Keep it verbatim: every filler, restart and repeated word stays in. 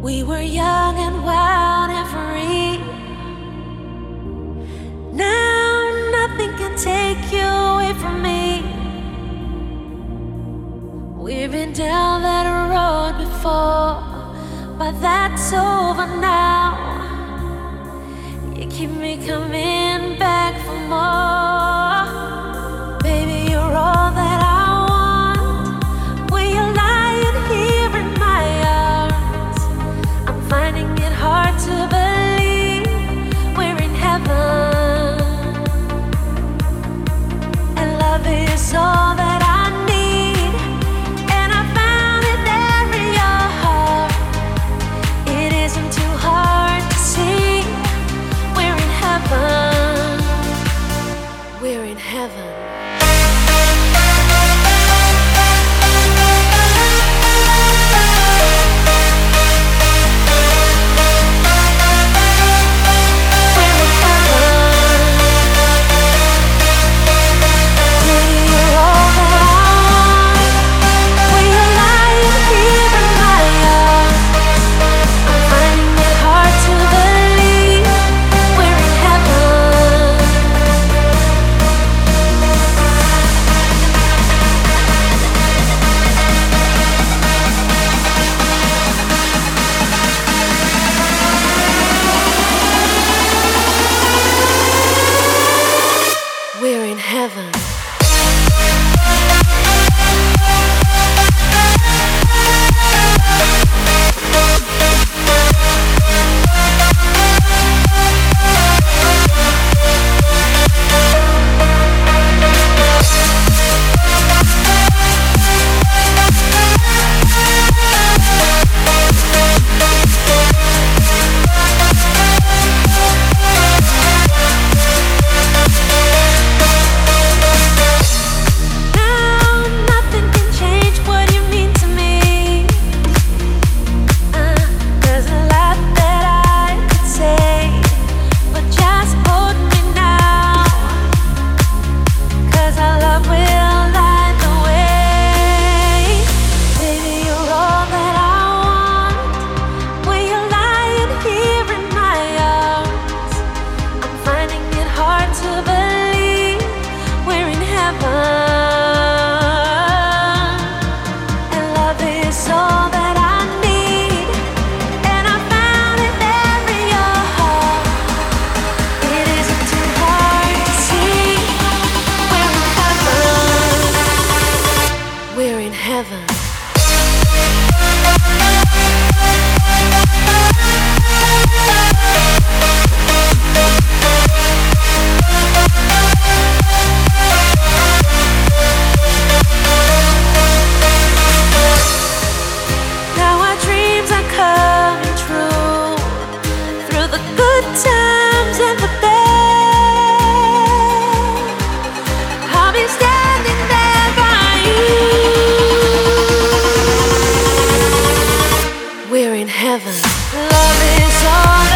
We were young and wild and free. Now nothing can take you away from me. We've been down that road before, but that's over now. You keep me coming back for more. Baby, you're all that I want. When you're lying here in my arms, I'm finding it hard to believe we're in heaven. And love is all that I need, and I found it there in your heart. It isn't too hard to see. We're in heaven. We're in heaven. We're in heaven. We're in heaven. Now our dreams are coming true, through the good times and the bad. I'll be standing there by you. We're in heaven. Love is all